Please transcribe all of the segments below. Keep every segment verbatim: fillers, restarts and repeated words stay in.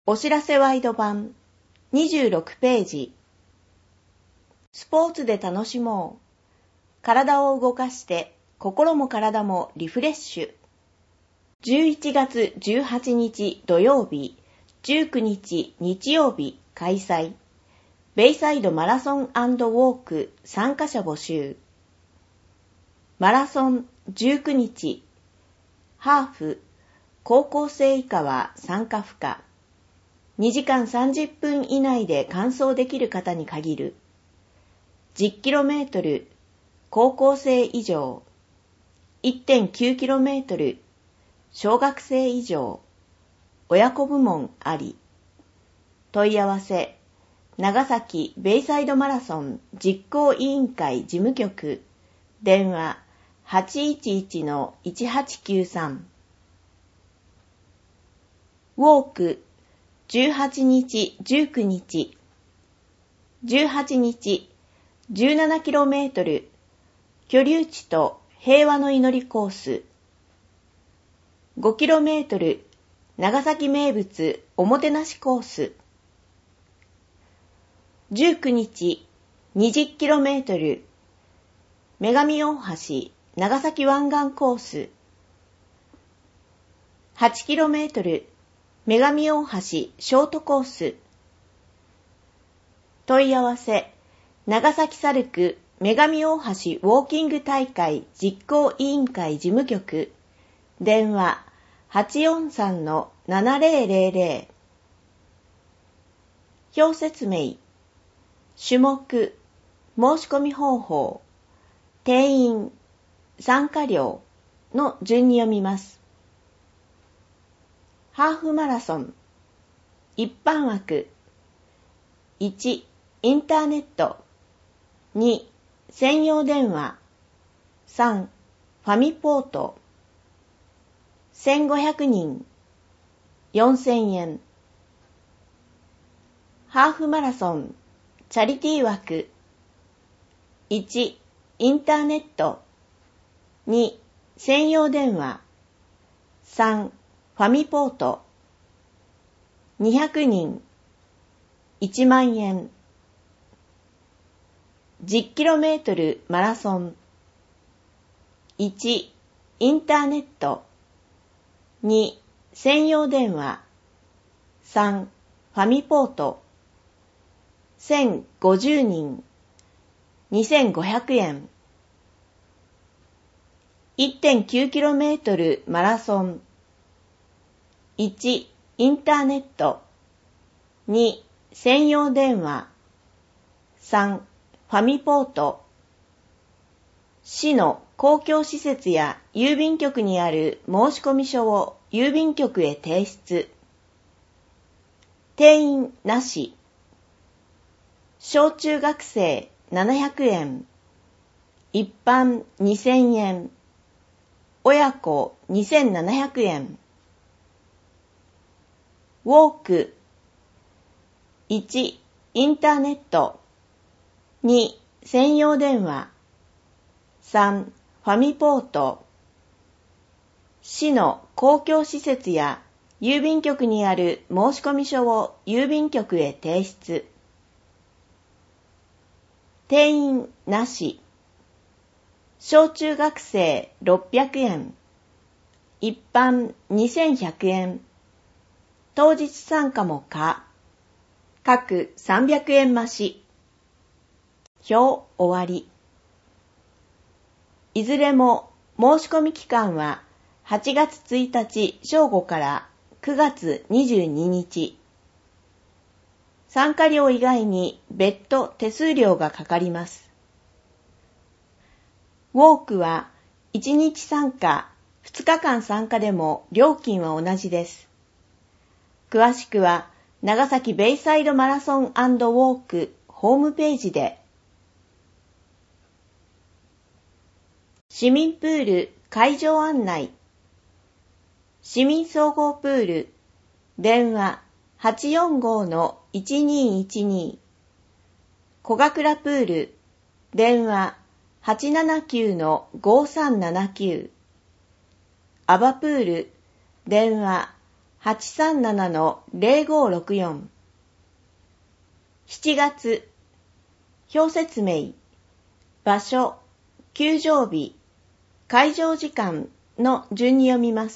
お知らせワイド版にじゅうろくページ。スポーツで楽しもう。体を動かして心も体もリフレッシュ。じゅういちがつじゅうはちにち土曜日、じゅうくにち日曜日開催。ベイサイドマラソン&ウォーク参加者募集。マラソンじゅうくにち、ハーフ、高校生以下は参加不可。にじかんさんじゅっぷん以内で完走できる方に限る。じゅっキロメートル、高校生以上。いってんきゅうキロメートル、小学生以上。親子部門あり。問い合わせ、長崎ベイサイドマラソン実行委員会事務局、電話 はちいちいちのいちはちきゅうさん。ウォークじゅうはちにち、じゅうくにち、じゅうはちにち、じゅうななキロメートル、居留地と平和の祈りコース、ごキロメートル、長崎名物おもてなしコース、じゅうくにち、にじゅっキロメートル、女神大橋長崎湾岸コース、はちキロメートル、女神大橋ショートコース。問い合わせ、長崎サルク女神大橋ウォーキング大会実行委員会事務局、電話 はちよんさんのななぜろぜろぜろ。表説明、種目、申し込み方法、定員、参加料の順に読みます。ハーフマラソン、一般枠、いち、インターネット、に、専用電話、さん、ファミポート、せんごひゃくにん、よんせんえん。ハーフマラソン、チャリティー枠、いち、インターネット、に、専用電話、さん、ファミポート、にひゃくにん、いちまんえん。じゅっキロメートルマラソン、いち、インターネット、に、専用電話、さん、ファミポート、せんごじゅうにん、にせんごひゃくえん。いってんきゅうキロメートルマラソン、いち、インターネット、に、専用電話、さん、ファミポート。市の公共施設や郵便局にある申込書を郵便局へ提出。定員なし。小中学生ななひゃくえん。一般にせんえん。親子にせんななひゃくえん。ウォーク。いち、インターネット。に、専用電話。さん、ファミポート。市の公共施設や郵便局にある申込書を郵便局へ提出。定員なし。小中学生ろっぴゃくえん。一般にせんひゃくえん。当日参加も可。各さんびゃくえん増し。表終わり。いずれも申し込み期間ははちがつついたち正午からくがつにじゅうににち。参加料以外に別途手数料がかかります。ウォークはいちにち参加、ふつかかん参加でも料金は同じです。詳しくは長崎ベイサイドマラソン&ウォークホームページで。市民プール会場案内。市民総合プール、電話 はちよんごのいちにいちに。小倉プール、電話 はちななきゅうのごさんななきゅう。アバプール、電話はちさんななのゼロごろくよん。しちがつ、表説明、場所、休場日、会場時間の順に読みます。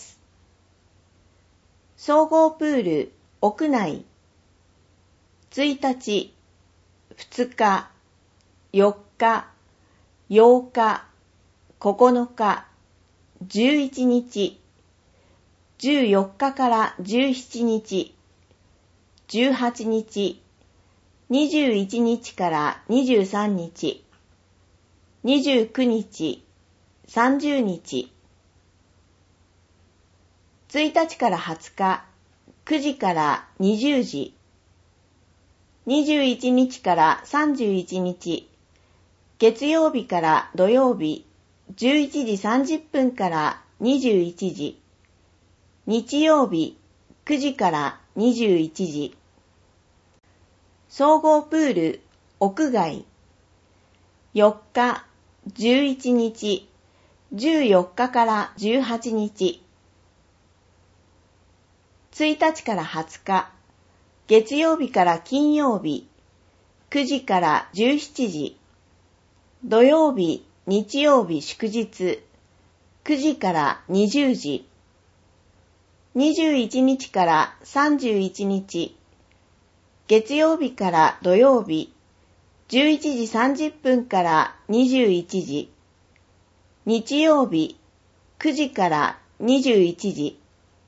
総合プール、屋内、いちにち、ふつか、よっか、ようか、ここのか、じゅういちにち、じゅうよっかからじゅうしちにち、じゅうはちにち、にじゅういちにちからにじゅうさんにち、にじゅうくにち、さんじゅうにち、いちにちからはつか、くじからにじゅうじ、にじゅういちにちからさんじゅういちにち、月曜日から土曜日、じゅういちじさんじゅっぷんからにじゅういちじ、日曜日、くじからにじゅういちじ。総合プール、屋外、よっか、じゅういちにち、じゅうよっかからじゅうはちにち、いちにちからはつか、月曜日から金曜日、くじからじゅうしちじ、土曜日、日曜日祝日、くじからにじゅうじ、にじゅういちにちからさんじゅういちにち、月曜日から土曜日、じゅういちじさんじゅっぷんからにじゅういちじ、日曜日、くじからにじゅういちじ、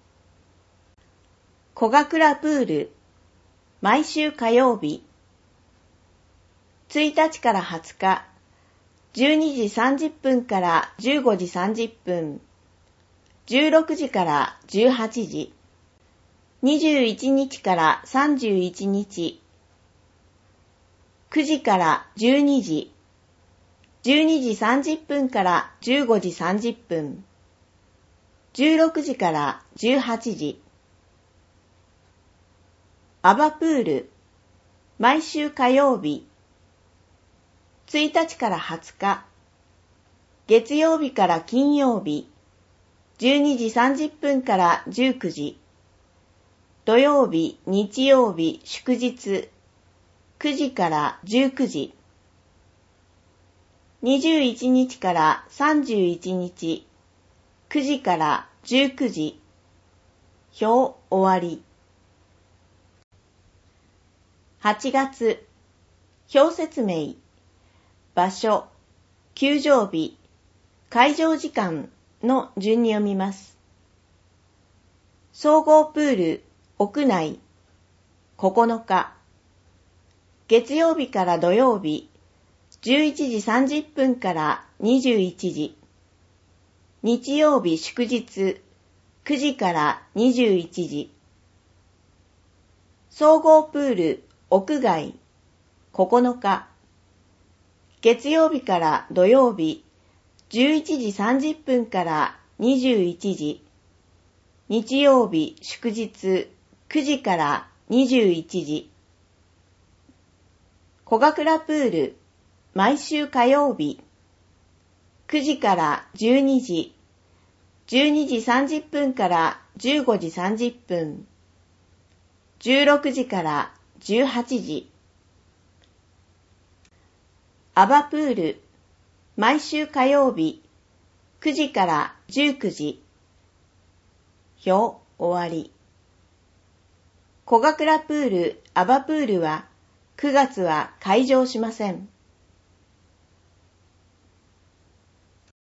小倉プール、毎週火曜日、いちにちからはつか、じゅうにじさんじゅっぷんからじゅうごじさんじゅっぷん、じゅうろくじからじゅうはちじ、にじゅういちにちからさんじゅういちにち、くじからじゅうにじ、じゅうにじさんじゅっぷんからじゅうごじさんじゅっぷん、じゅうろくじからじゅうはちじ、アバプール、毎週火曜日、いちにちからはつか、月曜日から金曜日、じゅうにじさんじゅっぷんからじゅうくじ、土曜日、日曜日、祝日、くじからじゅうくじ、にじゅういちにちからさんじゅういちにち、くじからじゅうくじ、表終わり。はちがつ、表説明、場所、休場日、会場時間の順に読みます。総合プール、屋内、ここのか、月曜日から土曜日、じゅういちじさんじゅっぷんからにじゅういちじ、日曜日祝日、くじからにじゅういちじ、総合プール、屋外、ここのか、月曜日から土曜日、じゅういちじさんじゅっぷんからにじゅういちじ、日曜日祝日、くじからにじゅういちじ、小倉プール、毎週火曜日、くじからじゅうにじ、じゅうにじさんじゅっぷんからじゅうごじさんじゅっぷん、じゅうろくじからじゅうはちじ、アバプール、毎週火曜日、くじからじゅうくじ、表終わり。小倉プール、アバプールはくがつは開場しません。